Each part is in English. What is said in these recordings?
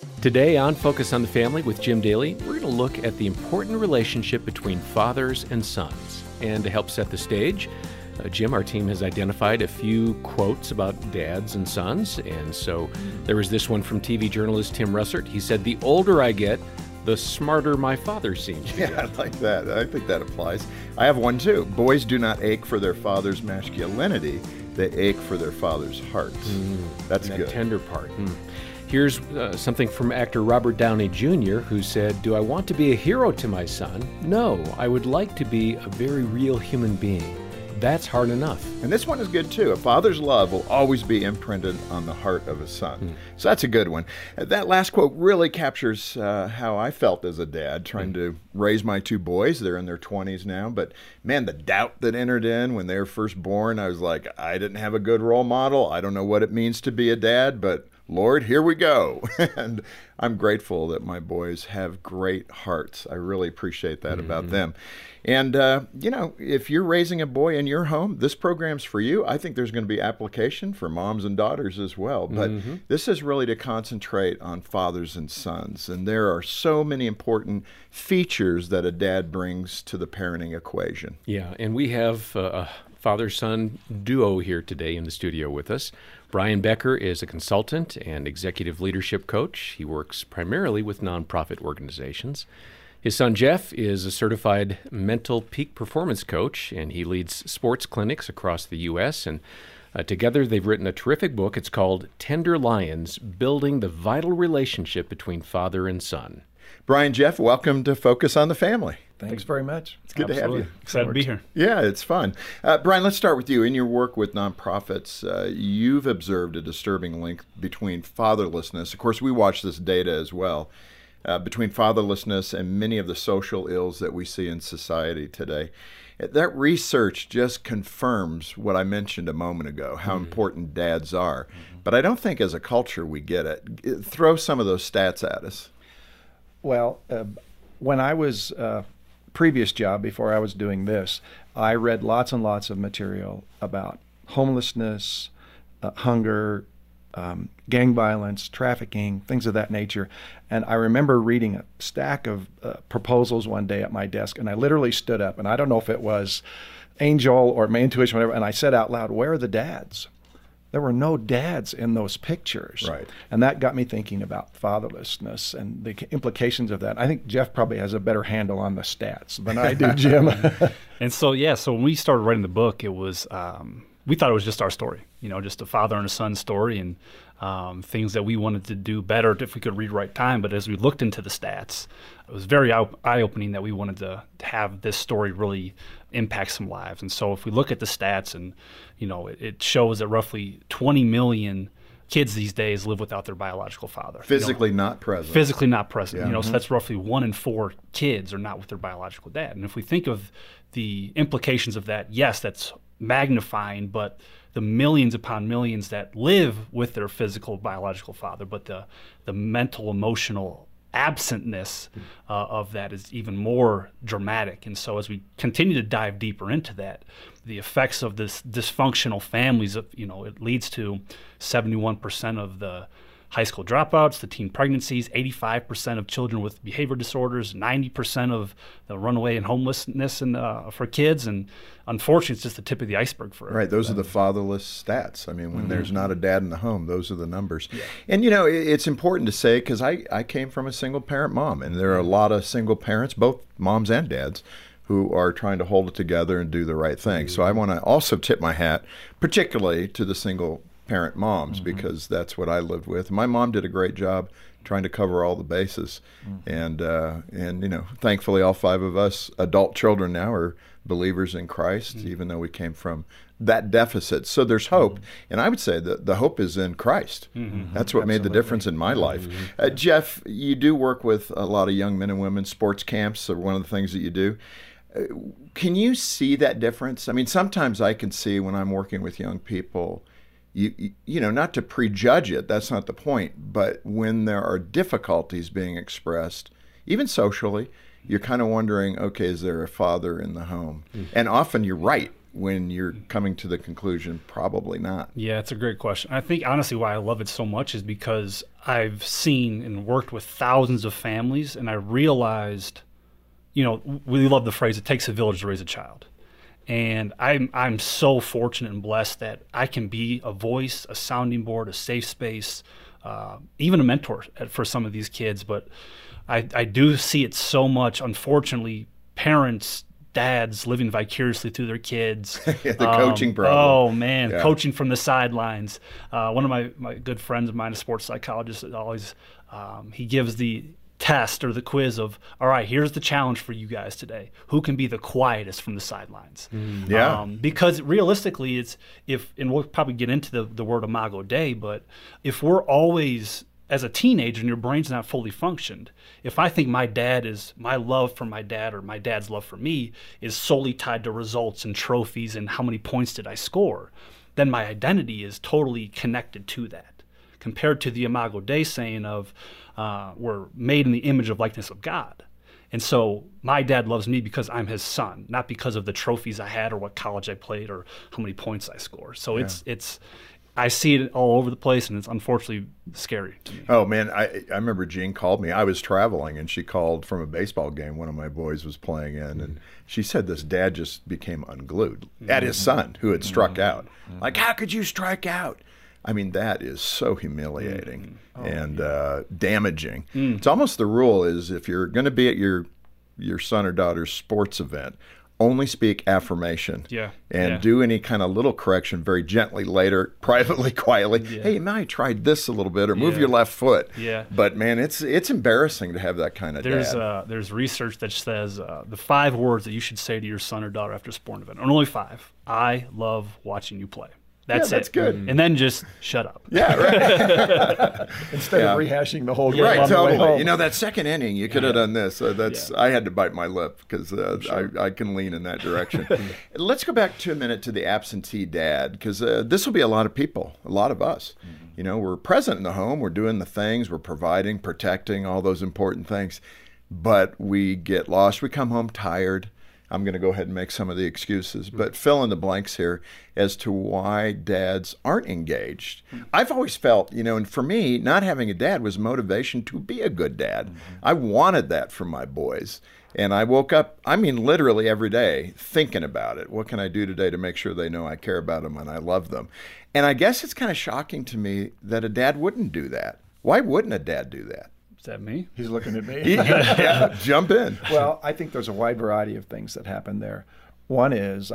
Today on Focus on the Family with Jim Daly, we're going to look at the important relationship between fathers and sons. And to help set the stage, Jim, our team has identified a few quotes about dads and sons. And so there was this one from TV journalist Tim Russert. He said, "The older I get, the smarter my father seems to get." Yeah, I like that. I think that applies. I have one too. Boys do not ache for their father's masculinity. They ache for their father's heart. That's that good. tender part. Here's something from actor Robert Downey Jr., who said, "Do I want to be a hero to my son? No, I would like to be a very real human being. That's hard enough." And this one is good too. A father's love will always be imprinted on the heart of his son. So that's a good one. That last quote really captures how I felt as a dad trying to raise my two boys. They're in their 20s now. But man, the doubt that entered in when they were first born, I was like, I didn't have a good role model. I don't know what it means to be a dad, but Lord, here we go. And I'm grateful that my boys have great hearts. I really appreciate that about them. And, if you're raising a boy in your home, this program's for you. I think there's going to be application for moms and daughters as well. But this is really to concentrate on fathers and sons. And there are so many important features that a dad brings to the parenting equation. Yeah, and we have a father-son duo here today in the studio with us. Brian Becker is a consultant and executive leadership coach. He works primarily with nonprofit organizations. His son Jeff is a certified mental peak performance coach, and he leads sports clinics across the U.S. And together they've written a terrific book. It's called Tender Lions, Building the Vital Relationship Between Father and Son. Brian, Jeff, welcome to Focus on the Family. Thanks very much. It's good to have you. Excited to be here. Yeah, it's fun. Brian, let's start with you. In your work with nonprofits, you've observed a disturbing link between fatherlessness. Of course, we watch this data as well, between fatherlessness and many of the social ills that we see in society today. That research just confirms what I mentioned a moment ago, how important dads are. But I don't think as a culture we get it. Throw some of those stats at us. Well, when I was previous job before I was doing this, I read lots and lots of material about homelessness, hunger, gang violence, trafficking, things of that nature. And I remember reading a stack of proposals one day at my desk, and I literally stood up, and I don't know if it was angel or my intuition, whatever, and I said out loud, "Where are the dads?" There were no dads in those pictures. Right. And that got me thinking about fatherlessness and the implications of that. I think Jeff probably has a better handle on the stats than I do, Jim. And so when we started writing the book, it was, we thought it was just our story, just a father and a son story, and things that we wanted to do better if we could rewrite time. But as we looked into the stats, it was very eye-opening that we wanted to have this story really impact some lives. And so if we look at the stats, and it shows that roughly 20 million kids these days live without their biological father. Physically not present. Physically not present. Yeah. So that's roughly 1 in 4 kids are not with their biological dad. And if we think of the implications of that, yes, that's magnifying, but the millions upon millions that live with their physical biological father, but the mental, emotional absentness of that is even more dramatic. And so as we continue to dive deeper into that, the effects of this dysfunctional families, it leads to 71% of the high school dropouts, the teen pregnancies, 85% of children with behavior disorders, 90% of the runaway and homelessness for kids. And unfortunately, it's just the tip of the iceberg for Right, those are the fatherless stats. I mean, when there's not a dad in the home, those are the numbers. Yeah. And, it's important to say, because I came from a single-parent mom, and there are a lot of single parents, both moms and dads, who are trying to hold it together and do the right thing. So I want to also tip my hat, particularly to the single-parent moms, because that's what I lived with. My mom did a great job trying to cover all the bases. And thankfully all 5 of us adult children now are believers in Christ, even though we came from that deficit. So there's hope. And I would say that the hope is in Christ. That's what made the difference in my life. Jeff, you do work with a lot of young men and women. Sports camps are one of the things that you do. Can you see that difference? I mean, sometimes I can see when I'm working with young people, not to prejudge it, that's not the point, but when there are difficulties being expressed, even socially, you're kind of wondering, okay, is there a father in the home? And often you're right. when you're coming to the conclusion probably not? Yeah, it's a great question. I think honestly why I love it so much is because I've seen and worked with thousands of families, and I realized, we love the phrase, it takes a village to raise a child. And I'm so fortunate and blessed that I can be a voice, a sounding board, a safe space, even a mentor for some of these kids. But I do see it so much, unfortunately, parents, dads living vicariously through their kids. The coaching problem. Oh, man, coaching from the sidelines. One of my good friends of mine, a sports psychologist, always he gives the test or the quiz of, all right, here's the challenge for you guys today. Who can be the quietest from the sidelines? Because realistically, and we'll probably get into the word imago Dei, but if we're always, as a teenager and your brain's not fully functioned, if I think my love for my dad or my dad's love for me is solely tied to results and trophies and how many points did I score, then my identity is totally connected to that. Compared to the imago Dei saying of, we're made in the image of likeness of God. And so my dad loves me because I'm his son, not because of the trophies I had or what college I played or how many points I scored. So it's I see it all over the place, and it's unfortunately scary to me. Oh, man, I remember Jean called me. I was traveling, and she called from a baseball game one of my boys was playing in, and she said this dad just became unglued at his son who had struck out. Like, how could you strike out? I mean, that is so humiliating and damaging. It's almost the rule is if you're going to be at your son or daughter's sports event, only speak affirmation and do any kind of little correction very gently later, privately, quietly. Hey, you might try this a little bit or move your left foot. But, man, it's embarrassing to have that kind of dad. There's research that says the 5 words that you should say to your son or daughter after a sporting event, and only 5. I love watching you play. That's it. Good. And then just shut up. Yeah, right. Instead of rehashing the whole game right, on the way home. You know, that second inning, you could have done this. I had to bite my lip because I can lean in that direction. Let's go back to a minute to the absentee dad, because this will be a lot of people, a lot of us. You know, we're present in the home, we're doing the things, we're providing, protecting, all those important things, but we get lost. We come home tired. I'm going to go ahead and make some of the excuses, but fill in the blanks here as to why dads aren't engaged. I've always felt, and for me, not having a dad was motivation to be a good dad. I wanted that for my boys. And I woke up, literally every day thinking about it. What can I do today to make sure they know I care about them and I love them? And I guess it's kind of shocking to me that a dad wouldn't do that. Why wouldn't a dad do that? Is that me? He's looking at me. Yeah, jump in. Well, I think there's a wide variety of things that happen there. One is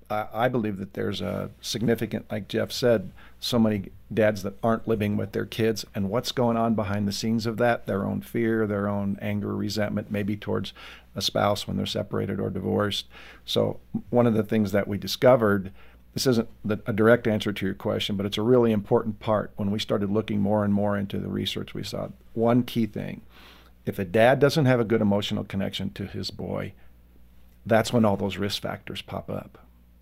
I believe that there's a significant, like Jeff said, so many dads that aren't living with their kids, and what's going on behind the scenes of that, their own fear, their own anger, resentment, maybe towards a spouse when they're separated or divorced. So one of the things that we discovered, this isn't a direct answer to your question, but it's a really important part. When we started looking more and more into the research, we saw one key thing. If a dad doesn't have a good emotional connection to his boy, that's when all those risk factors pop up.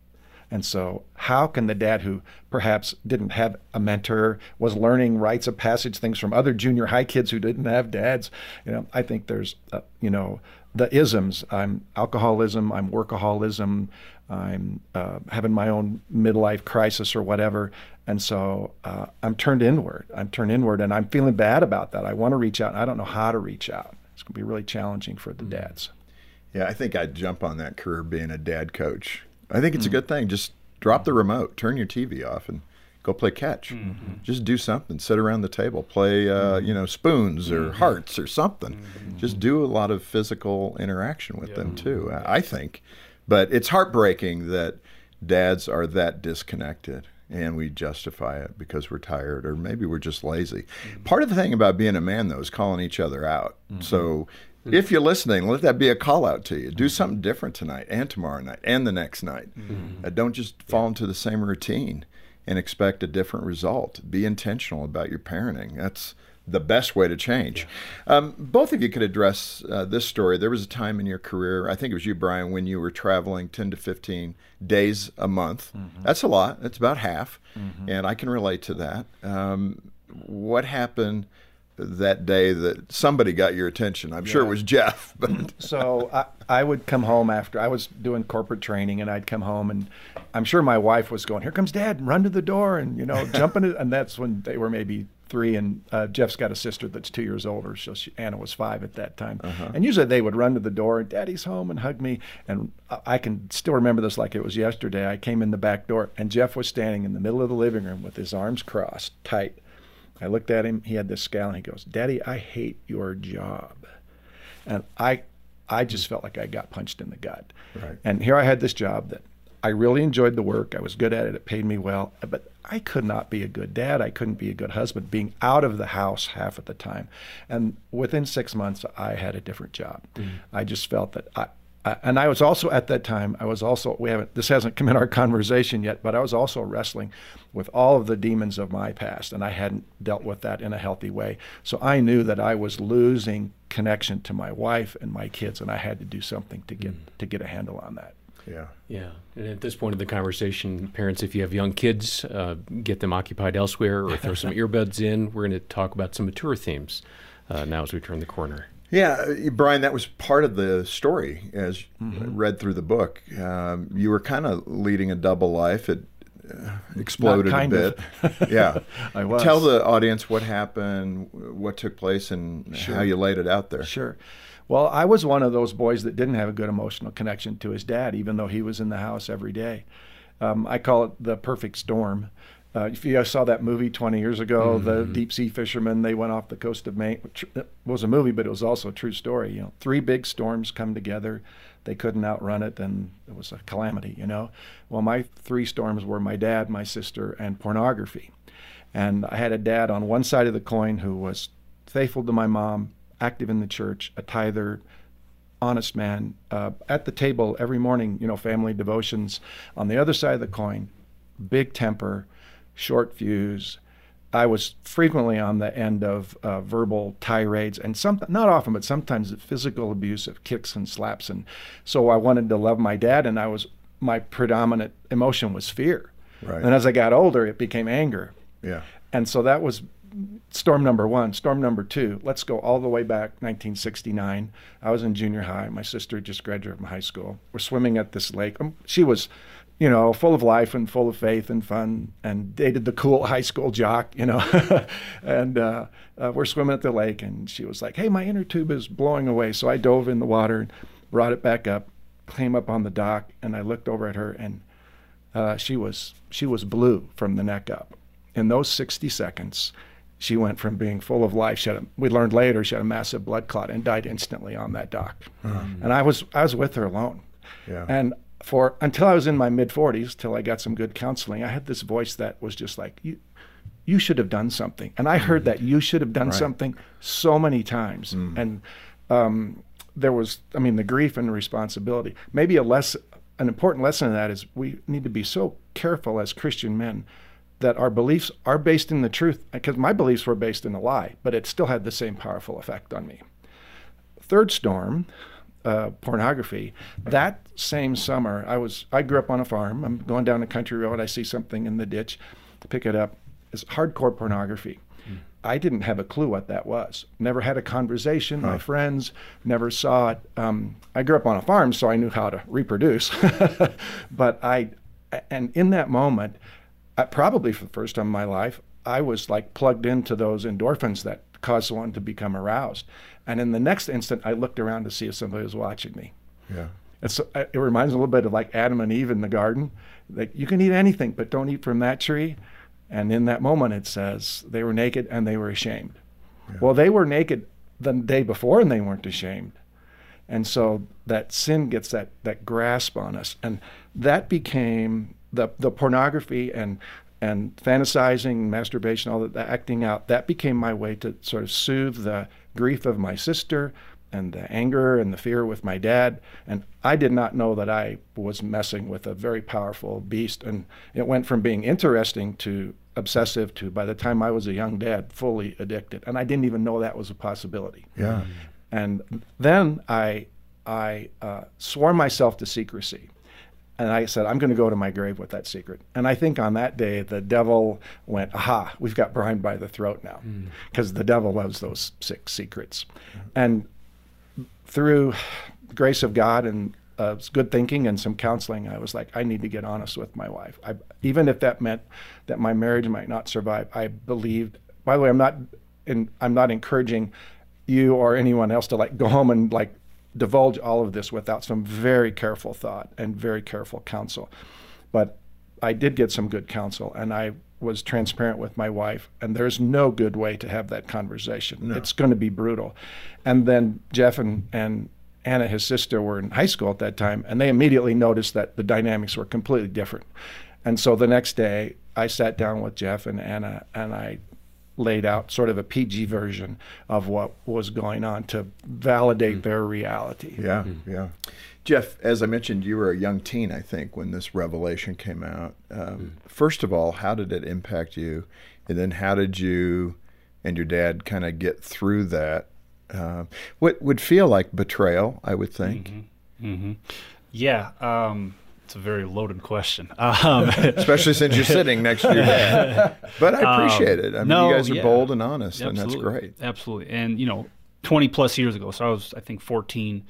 And so how can the dad who perhaps didn't have a mentor, was learning rites of passage, things from other junior high kids who didn't have dads, I think there's, the isms. I'm alcoholism, I'm workaholism, I'm having my own midlife crisis or whatever. And so I'm turned inward and I'm feeling bad about that. I want to reach out and I don't know how to reach out. It's going to be really challenging for the dads. Yeah, I think I'd jump on that career being a dad coach. I think it's a good thing. Just drop the remote, turn your TV off, and go play catch. Just do something. Sit around the table, play, spoons or hearts or something. Just do a lot of physical interaction with them too, I think. But it's heartbreaking that dads are that disconnected, and we justify it because we're tired or maybe we're just lazy. Part of the thing about being a man, though, is calling each other out. So if you're listening, let that be a call out to you. Do something different tonight and tomorrow night and the next night. Don't just fall into the same routine and expect a different result. Be intentional about your parenting. That's the best way to change. Both of you could address this story. There was a time in your career, I think it was you, Brian, when you were traveling 10 to 15 days a month. That's a lot. That's about half. And I can relate to that. What happened that day that somebody got your attention? I'm sure it was Jeff. But So I would come home after I was doing corporate training, and I'd come home, and I'm sure my wife was going, "Here comes Dad, run to the door," and jump in it. And that's when they were maybe 3, and Jeff's got a sister that's 2 years older, so Anna was 5 at that time. And usually they would run to the door, and Daddy's home, and hug me. And I can still remember this like it was yesterday. I came in the back door, and Jeff was standing in the middle of the living room with his arms crossed tight. I looked at him. He had this scowl, and he goes, "Daddy, I hate your job." And I just felt like I got punched in the gut. Right. And here I had this job that I really enjoyed the work. I was good at it. It paid me well. But I could not be a good dad. I couldn't be a good husband, being out of the house half of the time. And within 6 months, I had a different job. I just felt that and I was also at that time, this hasn't come in our conversation yet, but I was also wrestling with all of the demons of my past, and I hadn't dealt with that in a healthy way. So I knew that I was losing connection to my wife and my kids, and I had to do something to get a handle on that. Yeah. And at this point of the conversation, parents, if you have young kids, get them occupied elsewhere or throw some earbuds in. We're going to talk about some mature themes now as we turn the corner. Yeah, Brian, that was part of the story as read through the book. You were kind of leading a double life. It exploded a bit. Yeah. I was. Tell the audience what happened, what took place, and how you laid it out there. Sure. Well, I was one of those boys that didn't have a good emotional connection to his dad, even though he was in the house every day. I call it the perfect storm. If you guys saw that movie 20 years ago, the deep sea fishermen, they went off the coast of Maine. It was a movie, but it was also a true story. 3 big storms come together. They couldn't outrun it, and it was a calamity, Well, my 3 storms were my dad, my sister, and pornography. And I had a dad on one side of the coin who was faithful to my mom, active in the church, a tither, honest man, at the table every morning, family devotions. On the other side of the coin, big temper, short fuse. I was frequently on the end of verbal tirades, and not often, but sometimes physical abuse of kicks and slaps. And so I wanted to love my dad, and my predominant emotion was fear. Right. And as I got older, it became anger. Yeah. And so that was storm number 1. Storm number 2, let's go all the way back, 1969. I was in junior high. My sister just graduated from high school. We're swimming at this lake. She was, full of life and full of faith and fun, and dated the cool high school jock, And we're swimming at the lake, and she was like, "Hey, my inner tube is blowing away." So I dove in the water and brought it back up, came up on the dock, and I looked over at her, and she was blue from the neck up. In those 60 seconds, she went from being full of life. We learned later she had a massive blood clot and died instantly on that dock. And I was with her alone. Yeah. And until I was in my mid-40s, till I got some good counseling, I had this voice that was just like, you should have done something. And I heard that you should have done something so many times. And there was, the grief and the responsibility. Maybe an important lesson of that is we need to be so careful as Christian men that our beliefs are based in the truth, because my beliefs were based in a lie, but it still had the same powerful effect on me. 3rd storm, pornography. That same summer, I grew up on a farm. I'm going down a country road. I see something in the ditch, pick it up. It's hardcore pornography. I didn't have a clue what that was. Never had a conversation. My friends never saw it. I grew up on a farm, so I knew how to reproduce. And in that moment, probably for the first time in my life, I was like plugged into those endorphins that cause someone to become aroused. And in the next instant, I looked around to see if somebody was watching me. Yeah. And so it reminds me a little bit of like Adam and Eve in the garden. Like, you can eat anything, but don't eat from that tree. And in that moment, it says they were naked and they were ashamed. Yeah. Well, they were naked the day before and they weren't ashamed. And so that sin gets that grasp on us. And that became the pornography and fantasizing, masturbation, all that, the acting out, that became my way to sort of soothe the grief of my sister and the anger and the fear with my dad. And I did not know that I was messing with a very powerful beast. And it went from being interesting to obsessive to, by the time I was a young dad, fully addicted. And I didn't even know that was a possibility. Yeah. And then I swore myself to secrecy. And I said, I'm going to go to my grave with that secret. And I think on that day, the devil went, aha, we've got Brian by the throat now. Because the devil loves those 6 secrets. And through grace of God and good thinking and some counseling, I was like, I need to get honest with my wife. Even if that meant that my marriage might not survive, I believed. By the way, I'm not encouraging you or anyone else to like go home and like divulge all of this without some very careful thought and very careful counsel. But I did get some good counsel, and I was transparent with my wife, and there's no good way to have that conversation. No. It's going to be brutal. And then Jeff and Anna, his sister, were in high school at that time, and they immediately noticed that the dynamics were completely different. And so the next day, I sat down with Jeff and Anna, and I laid out sort of a PG version of what was going on to validate their reality. Yeah, yeah. Jeff, as I mentioned, you were a young teen, I think, when this revelation came out. First of all, how did it impact you? And then how did you and your dad kind of get through that? What would feel like betrayal, I would think. Yeah, it's a very loaded question. Especially since you're sitting next to your dad. But I appreciate it. I mean, you guys are bold and honest, and that's great. Absolutely. And, 20 plus years ago, so I was, I think, 14.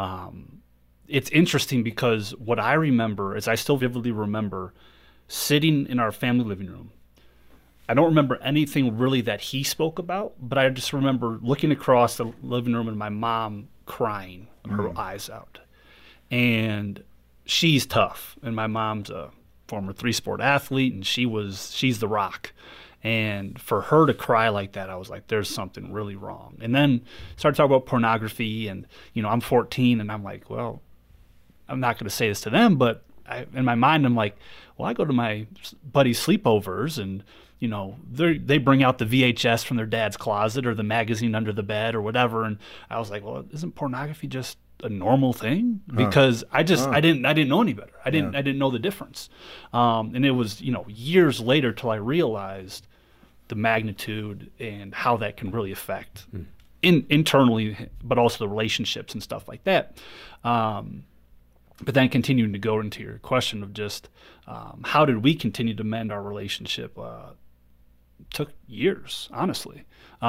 It's interesting because what I remember is I still vividly remember sitting in our family living room. I don't remember anything really that he spoke about, but I just remember looking across the living room and my mom crying her eyes out. And she's tough, and my mom's a former 3-sport athlete, and she's the rock. And for her to cry like that, I was like, there's something really wrong. And then started talking about pornography, and I'm 14, and I'm like, well, I'm not going to say this to them, but in my mind, I'm like, well, I go to my buddies' sleepovers, and they bring out the VHS from their dad's closet or the magazine under the bed or whatever, and I was like, well, isn't pornography just a normal thing? Because I didn't know any better. I didn't know the difference. And it was, years later till I realized the magnitude and how that can really affect internally, but also the relationships and stuff like that. But then continuing to go into your question of just how did we continue to mend our relationship? Took years, honestly.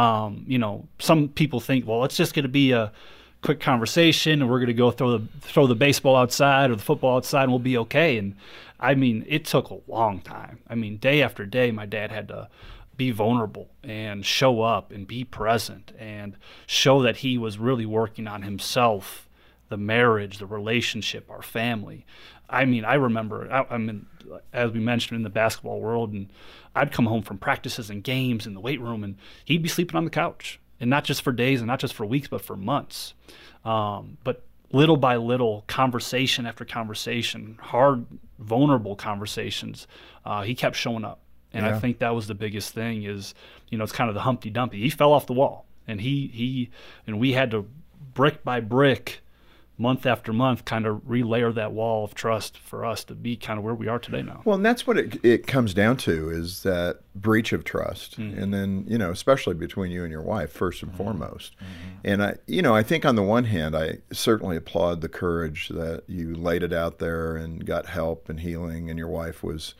Some people think, well, it's just going to be a quick conversation and we're going to go throw the baseball outside or the football outside and we'll be okay. And I mean, it took a long time. I mean, day after day, my dad had to be vulnerable and show up and be present and show that he was really working on himself, the marriage, the relationship, our family. I mean, I remember, as we mentioned, in the basketball world, and I'd come home from practices and games in the weight room, and he'd be sleeping on the couch, and not just for days and not just for weeks, but for months. But little by little, conversation after conversation, hard, vulnerable conversations, he kept showing up. And I think that was the biggest thing is, it's kind of the Humpty Dumpty. He fell off the wall, and we had to brick by brick, month after month, kind of relayer that wall of trust for us to be kind of where we are today now. Well, and that's what it comes down to, is that breach of trust. And then, especially between you and your wife, first and foremost. And I think on the one hand, I certainly applaud the courage that you laid it out there and got help and healing, and your wife was,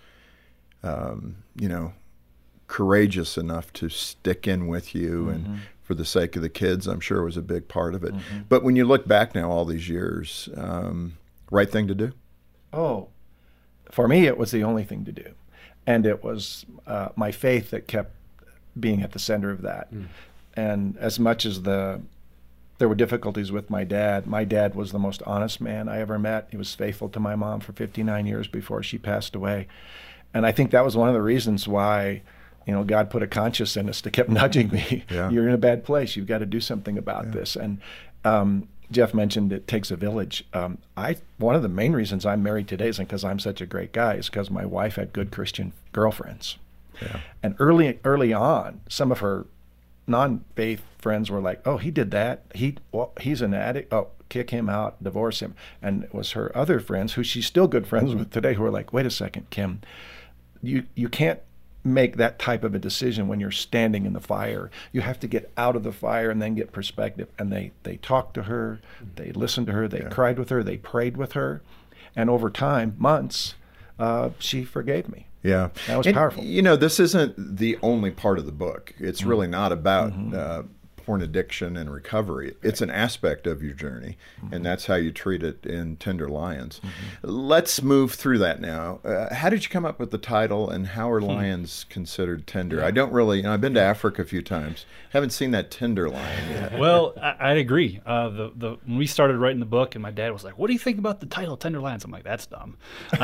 courageous enough to stick in with you and for the sake of the kids, I'm sure was a big part of it. But when you look back now all these years, right thing to do? Oh, for me, it was the only thing to do. And it was my faith that kept being at the center of that. And as much as there were difficulties with my dad was the most honest man I ever met. He was faithful to my mom for 59 years before she passed away. And I think that was one of the reasons why God put a conscience in us to keep nudging me. Yeah. You're in a bad place. You've got to do something about this. And Jeff mentioned it takes a village. One of the main reasons I'm married today isn't because I'm such a great guy. It's because my wife had good Christian girlfriends. Yeah. And early on, some of her non-faith friends were like, "Oh, he did that. He's an addict. Oh, kick him out, divorce him." And it was her other friends, who she's still good friends with today, who are like, "Wait a second, Kim, you can't make that type of a decision when you're standing in the fire. You have to get out of the fire and then get perspective." And they talked to her, they listened to her, they cried with her, they prayed with her. And over time, months, she forgave me. Yeah. That was and, powerful. You know, this isn't the only part of the book. It's really not about porn addiction and recovery. It's an aspect of your journey, and that's how you treat it in Tender Lions. Let's move through that now. How did you come up with the title, and how are lions considered tender? I don't really, I've been to Africa a few times, haven't seen that tender lion yet. Well, I'd agree. When we started writing the book, and my dad was like, "What do you think about the title, Tender Lions?" I'm like, "That's dumb."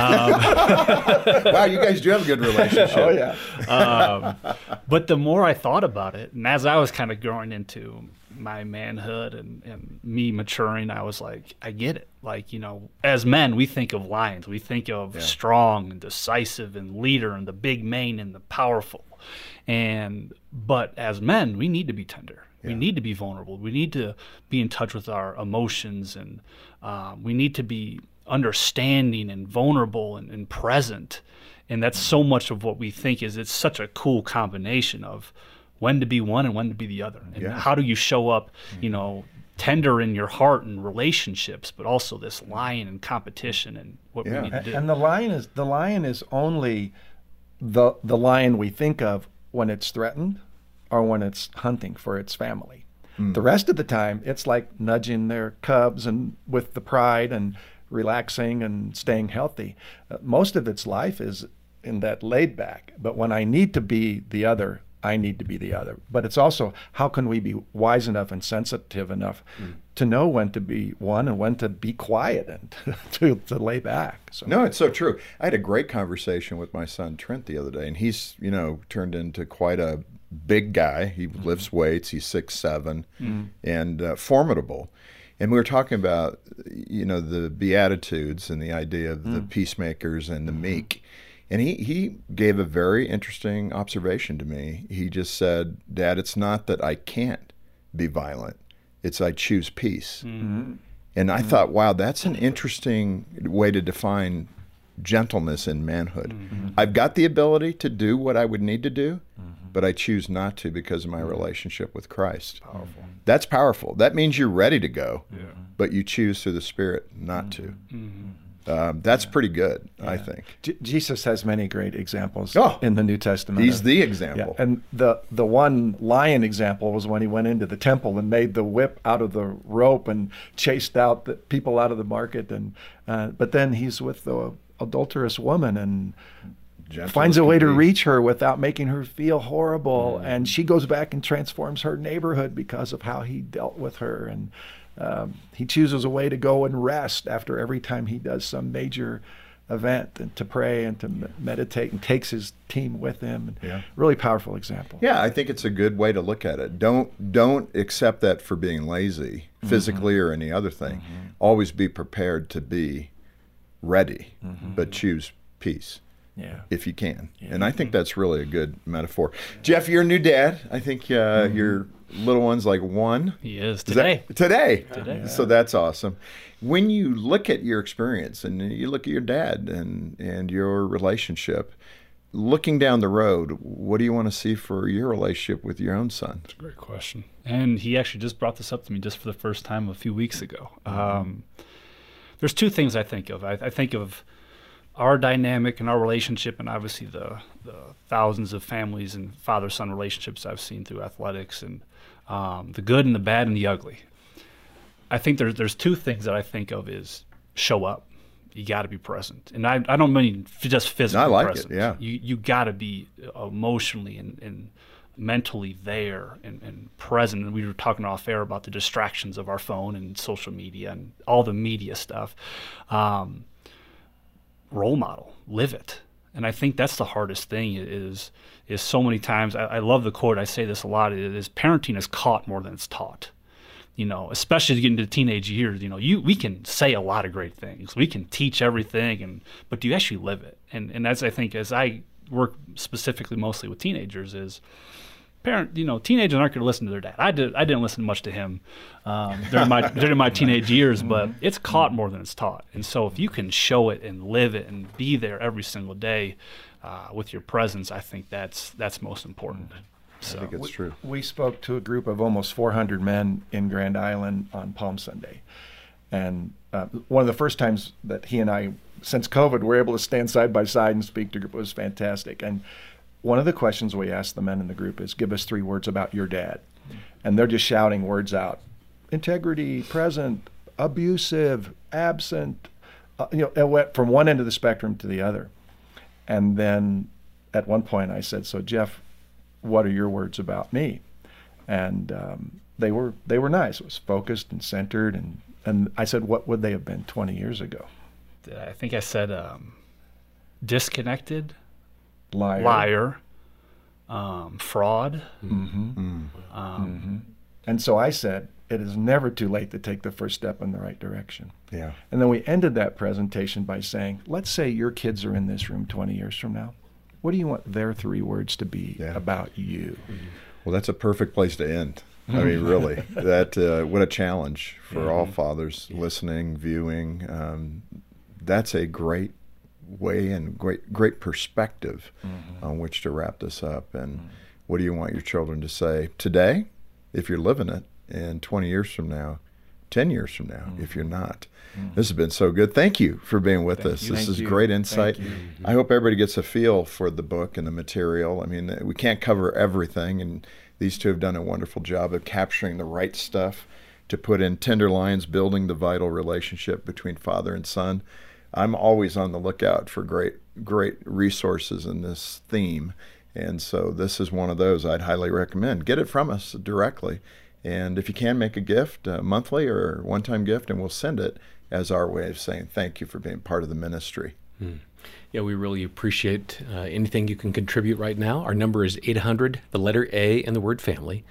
Wow, you guys do have a good relationship. Oh, yeah. But the more I thought about it, and as I was kind of growing into my manhood and me maturing, I was like, I get it. Like, you know, as men, we think of lions. We think of strong and decisive and leader and the big mane and the powerful. But as men, we need to be tender. We need to be vulnerable. We need to be in touch with our emotions, and we need to be understanding and vulnerable and present. And that's so much of what we think is, it's such a cool combination of when to be one and when to be the other. And how do you show up, you know, tender in your heart and relationships, but also this lion and competition and what we need to do. And the lion is only the lion we think of when it's threatened or when it's hunting for its family. The rest of the time, it's like nudging their cubs and with the pride and relaxing and staying healthy. Most of its life is in that laid back. But when I need to be the other, I need to be the other. But it's also, how can we be wise enough and sensitive enough to know when to be one and when to be quiet and to lay back. So. No, it's so true. I had a great conversation with my son Trent the other day, and he's, you know, turned into quite a big guy. He lifts weights. He's 6'7", and formidable. And we were talking about, you know, the Beatitudes and the idea of the peacemakers and the meek. And he gave a very interesting observation to me. He just said, "Dad, it's not that I can't be violent. It's I choose peace." And I thought, wow, that's an interesting way to define gentleness in manhood. I've got the ability to do what I would need to do, but I choose not to because of my relationship with Christ. Powerful. That's powerful. That means you're ready to go, but you choose through the Spirit not to. That's pretty good, I think. Jesus has many great examples in the New Testament. He's the example. Yeah. And the one lion example was when he went into the temple and made the whip out of the rope and chased out the people out of the market. And but then he's with the adulterous woman and finds a way to reach her without making her feel horrible. And she goes back and transforms her neighborhood because of how he dealt with her. And he chooses a way to go and rest after every time he does some major event, and to pray and to meditate, and takes his team with him. Really powerful example. Yeah, I think it's a good way to look at it. Don't accept that for being lazy, physically or any other thing. Always be prepared to be ready, but choose peace. If you can. And I think that's really a good metaphor. Jeff, you're a new dad. I think your little one's like 1. He is today. Today. Today. So that's awesome. When you look at your experience and you look at your dad and your relationship, looking down the road, what do you want to see for your relationship with your own son? That's a great question. And he actually just brought this up to me just for the first time a few weeks ago. There's 2 things I think of. I think of our dynamic and our relationship, and obviously the thousands of families and father-son relationships I've seen through athletics, and the good and the bad and the ugly. I think there's 2 things that I think of is show up. You got to be present. And I don't mean just physically present. It, yeah. You got to be emotionally and mentally there and present. And we were talking off air about the distractions of our phone and social media and all the media stuff. Role model, live it. And I think that's the hardest thing is so many times, I love the quote, I say this a lot, is parenting is caught more than it's taught. You know, especially as you get into teenage years, you know, we can say a lot of great things. We can teach everything, but do you actually live it? And as I think, as I work specifically mostly with teenagers, is teenagers aren't going to listen to their dad. I didn't listen much to him during my teenage years, but it's caught more than it's taught. And so if you can show it and live it and be there every single day with your presence, I think that's most important. So I think it's true. We spoke to a group of almost 400 men in Grand Island on Palm Sunday. And one of the first times that he and I, since COVID, were able to stand side by side and speak to a group was fantastic. And one of the questions we asked the men in the group is, give us 3 words about your dad. And they're just shouting words out. Integrity, present, abusive, absent. It went from one end of the spectrum to the other. And then at one point I said, so Jeff, what are your words about me? And they were nice. It was focused and centered. And I said, what would they have been 20 years ago? I think I said disconnected, liar, fraud. And so I said, it is never too late to take the first step in the right direction. Yeah. And then we ended that presentation by saying, let's say your kids are in this room 20 years from now. What do you want their 3 words to be about you? Well, that's a perfect place to end. I mean, really, what a challenge for all fathers listening, viewing. That's a great way and great perspective on which to wrap this up. And what do you want your children to say today, if you're living it, and 20 years from now, 10 years from now, if you're not? This has been so good. Thank you for being with us. This is great insight. I hope everybody gets a feel for the book and the material. I mean, we can't cover everything, and these two have done a wonderful job of capturing the right stuff to put in tender lines, building the vital relationship between father and son. I'm always on the lookout for great resources in this theme, and so this is one of those I'd highly recommend. Get it from us directly, and if you can, make a gift, monthly or one-time gift, and we'll send it as our way of saying thank you for being part of the ministry. Yeah, we really appreciate anything you can contribute right now. Our number is 800, the letter A and the word family,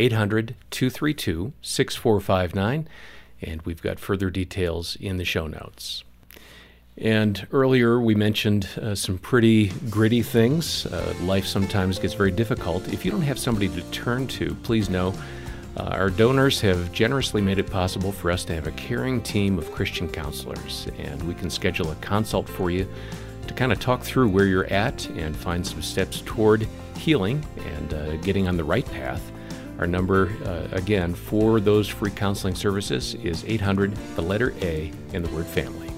800-232-6459, and we've got further details in the show notes. And earlier we mentioned some pretty gritty things. Life sometimes gets very difficult. If you don't have somebody to turn to, please know our donors have generously made it possible for us to have a caring team of Christian counselors, and we can schedule a consult for you to kind of talk through where you're at and find some steps toward healing and getting on the right path. Our number, again, for those free counseling services is 800, the letter A, and the word family.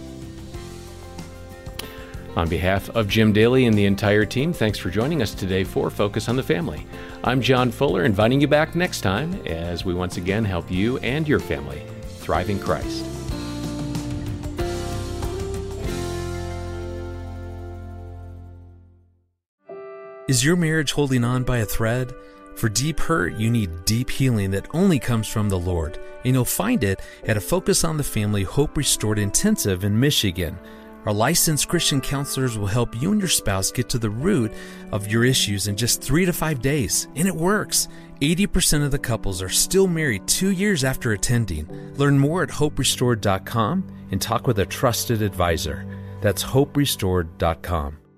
On behalf of Jim Daly and the entire team, thanks for joining us today for Focus on the Family. I'm John Fuller, inviting you back next time as we once again help you and your family thrive in Christ. Is your marriage holding on by a thread? For deep hurt, you need deep healing that only comes from the Lord, and you'll find it at a Focus on the Family Hope Restored Intensive in Michigan. Our licensed Christian counselors will help you and your spouse get to the root of your issues in just 3 to 5 days, and it works. 80% of the couples are still married 2 years after attending. Learn more at hoperestored.com and talk with a trusted advisor. That's hoperestored.com.